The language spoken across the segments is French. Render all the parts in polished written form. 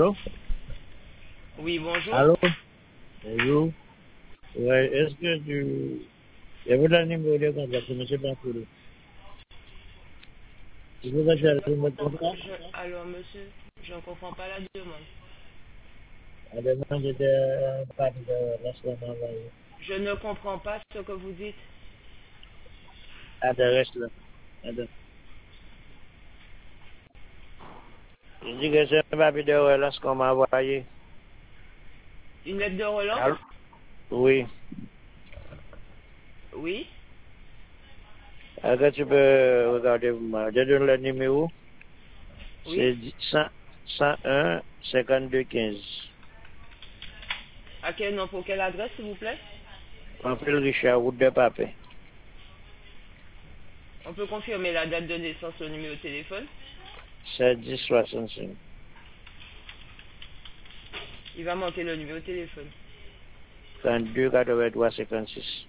Allô? Oui, bonjour. Allô? Bonjour. Ouais, est-ce que tu... Je vous donne le numéro de contact, monsieur Bancoulou. Je vous Je donne ne le numéro de comprends pas. contact. Alors, monsieur, je ne comprends pas la demande. La demande était pas de l'instant envoyé. Je ne comprends pas ce que vous dites. Adresse là. Attends. Je dis que c'est un papier de relance qu'on m'a envoyé. Une lettre de relance? Allô? Oui. Oui. Est-ce que tu peux regarder pour moi? Je donne le numéro. Oui. C'est 101 52 15. À quel nom, pour quelle adresse, s'il vous plaît? Pamphile Richard, route de Papin. On peut confirmer la date de naissance au numéro de téléphone. C'est 10 65. Il va manquer le numéro de téléphone. 32 83 56.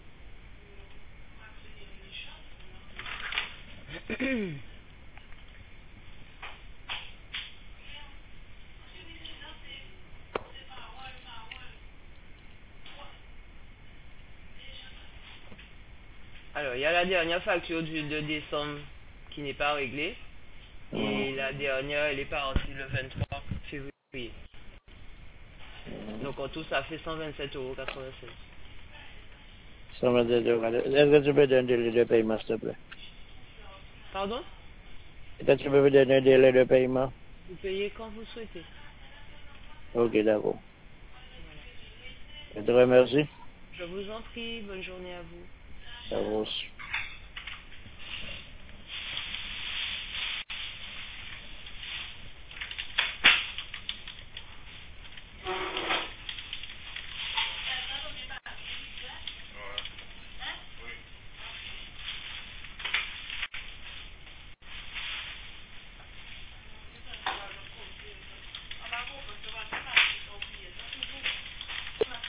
Alors, il y a la dernière facture du 2 décembre qui n'est pas réglée. Et la dernière, elle est partie le 23 février. Donc, en tout, ça fait 127,96 €. Ça m'a dit, est-ce que tu peux donner un délai de paiement, s'il te plaît? Pardon? Est-ce que tu peux me donner un délai de paiement? Vous payez quand vous souhaitez. Ok, d'accord. Je te remercie. Je vous en prie. Bonne journée à vous. Ça va aussi.